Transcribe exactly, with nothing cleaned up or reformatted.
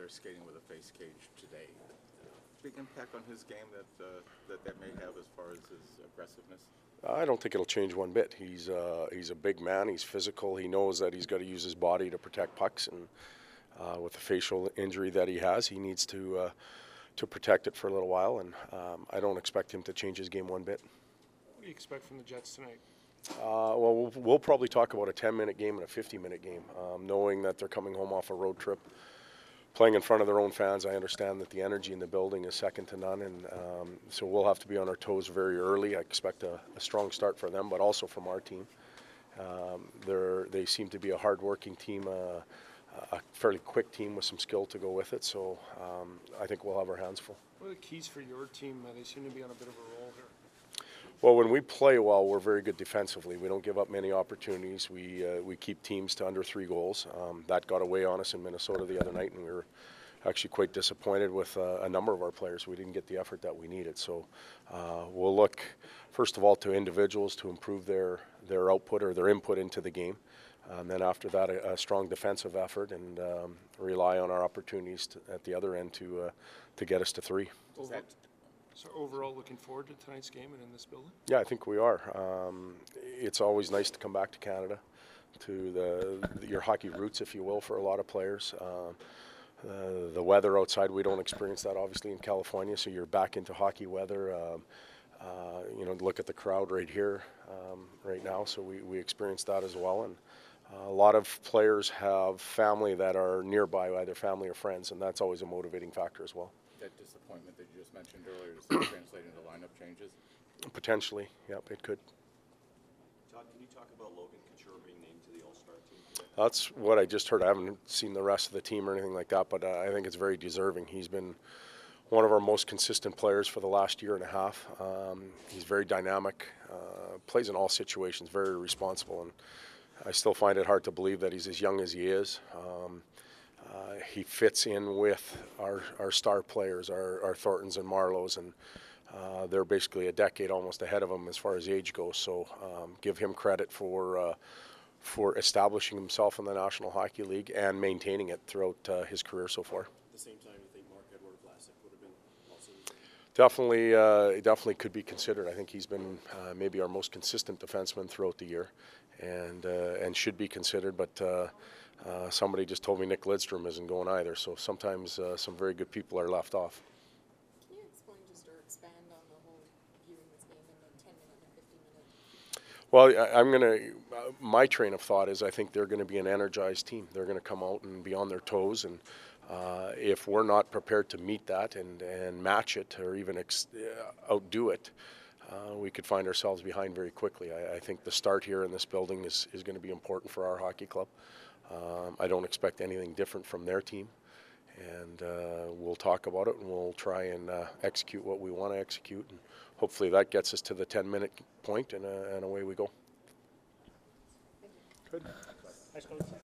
Mather skating with a face cage today. Big impact on his game that uh, that that may have as far as his aggressiveness. I don't think it'll change one bit. He's uh, he's a big man. He's physical. He knows that he's got to use his body to protect pucks, and uh, with the facial injury that he has, he needs to uh, to protect it for a little while. And um, I don't expect him to change his game one bit. What do you expect from the Jets tonight? Uh, well, well, we'll probably talk about a ten-minute game and a fifty-minute game, um, knowing that they're coming home off a road trip, playing in front of their own fans. I understand that the energy in the building is second to none, and um, so we'll have to be on our toes very early. I expect a, a strong start for them, but also from our team. Um, they're, they seem to be a hard-working team, uh, a fairly quick team with some skill to go with it, so um, I think we'll have our hands full. What are the keys for your team? Uh, they seem to be on a bit of a roll here. Well, when we play well, we're very good defensively. We don't give up many opportunities. We uh, we keep teams to under three goals. Um, that got away on us in Minnesota the other night, and we were actually quite disappointed with uh, a number of our players. We didn't get the effort that we needed. So uh, we'll look, first of all, to individuals to improve their, their output or their input into the game. And then after that, a, a strong defensive effort, and um, rely on our opportunities to, at the other end to uh, to get us to three. Over, so overall, looking forward to tonight's game and in this building? Yeah, I think we are. Um, it's always nice to come back to Canada, to the, the your hockey roots, if you will, for a lot of players. Uh, uh, the weather outside, we don't experience that obviously in California, so you're back into hockey weather. Um, uh, you know, look at the crowd right here um, right now, so we, we experience that as well. And uh, a lot of players have family that are nearby, either family or friends, and that's always a motivating factor as well. That disappointment that you just mentioned earlier, does that translate into lineup changes? Potentially, yep, it could. Todd, can you talk about Logan Couture being named to the All-Star team? That's what I just heard. I haven't seen the rest of the team or anything like that, but uh, I think it's very deserving. He's been one of our most consistent players for the last year and a half. Um, he's very dynamic, uh, plays in all situations, very responsible, and I still find it hard to believe that he's as young as he is. Um, Uh, he fits in with our, our star players, our, our Thorntons and Marlows, and uh, they're basically a decade almost ahead of him as far as age goes. So um, give him credit for uh, for establishing himself in the National Hockey League and maintaining it throughout uh, his career so far. At the same time, you think Mark Edward Vlasic would have been also? Definitely, uh, definitely could be considered. I think he's been uh, maybe our most consistent defenseman throughout the year, and uh, and should be considered. But uh, uh, somebody just told me Nick Lidstrom isn't going either. So sometimes uh, some very good people are left off. Can you explain just or expand on the whole viewing this game in the ten minute and fifty minute? Well, I, I'm going to. Uh, my train of thought is I think they're going to be an energized team. They're going to come out and be on their toes, and uh, if we're not prepared to meet that and and match it or even ex- uh, outdo it, uh, we could find ourselves behind very quickly. I, I think the start here in this building is is going to be important for our hockey club. Um, I don't expect anything different from their team, and uh, we'll talk about it and we'll try and uh, execute what we want to execute, and hopefully that gets us to the ten minute point, and, uh, and away we go. Thank you. Good. Nice coach.